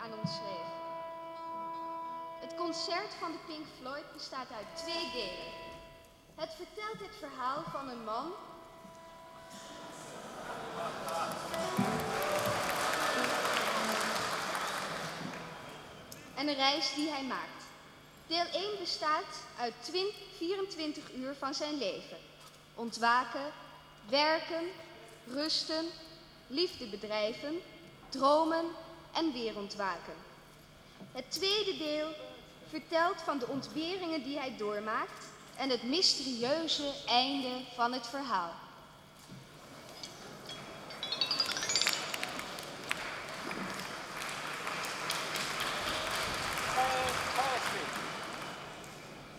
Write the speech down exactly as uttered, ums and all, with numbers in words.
aan ons schreef. Het concert van de Pink Floyd bestaat uit twee delen. Het vertelt het verhaal van een man en een reis die hij maakt. Deel één bestaat uit vierentwintig uur van zijn leven. Ontwaken, werken, rusten, liefde bedrijven, dromen en weer ontwaken. Het tweede deel vertelt van de ontberingen die hij doormaakt en het mysterieuze einde van het verhaal.